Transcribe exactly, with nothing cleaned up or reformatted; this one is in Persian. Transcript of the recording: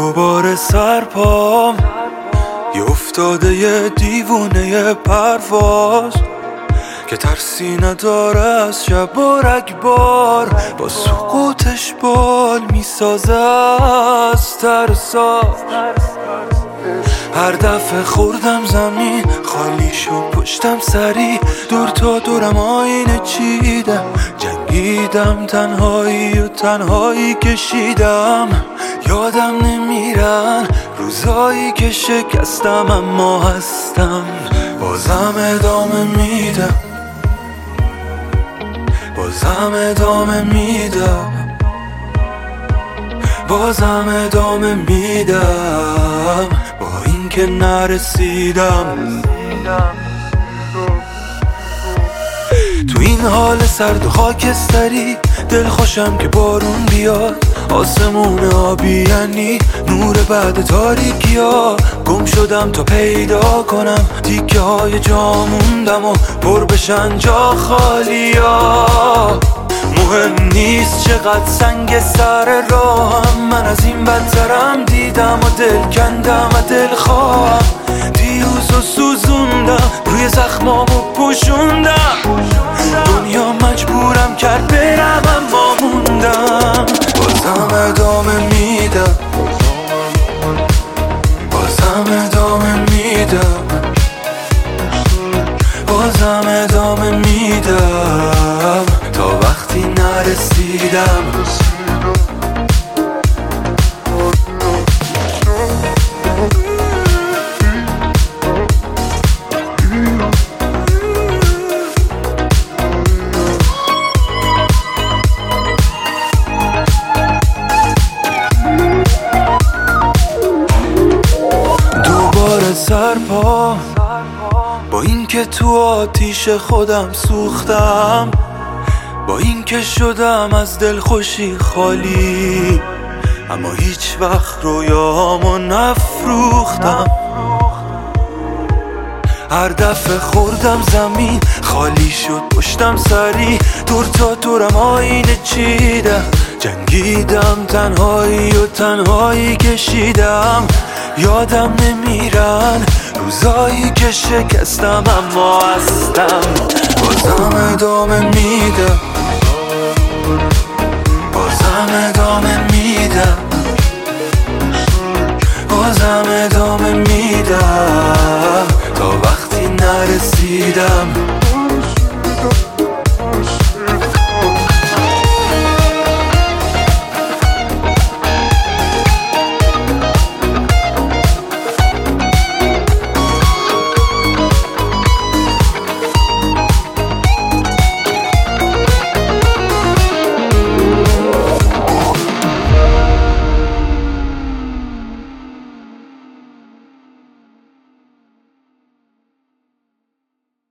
دوباره سرپام یه افتاده یه دیوونه پرواز که ترسی نداره از شب و رگبار، با سقوطش بال میسازه از ترسا. هر دفعه خوردم زمین خالی شد پشتم سری، دور تا دورم آینه چیدم، جنگیدم تنهایی و تنهایی کشیدم. یادم نمیرن روزایی که شکستم، اما هستم بازم ادامه میدم، بازم ادامه میدم، بازم ادامه میدم، با اینکه نرسیدم. تو این حال سرد و خاکستری دل خوشم که بارون بیاد، آسمون آبی یعنی نور بعد تاریکی ها. گم شدم تا پیدا کنم تیکه های جا موندم و پر بشن جا خالی ها. مهم نیست چقدر سنگ سر راهم، من از این بدترم دیدم و دل کندم و دل خواهم. دیروز و سوزوندم روی زخمامو پوشوندم، دنیا مجبورم کرد برم اما موندم. بازم ادامه میدم، بازم ادامه میدم، بازم ادامه میدم، تا وقتی نرسیدم. دوباره سرپا با اینکه تو آتیش خودم سوختم، با اینکه شدم از دلخوشی خالی، اما هیچ وقت رویامو نفروختم. هر دفعه خوردم زمین خالی شد پشتم سری، دور تا دورم آینه چیدم، جنگیدم تنهایی و تنهایی کشیدم. یادم نمیرن روزایی که شکستم، اما هستم بازم ادامه میدم، بازم ادامه میدم، بازم ادامه میدم، تا وقتی نرسیدم.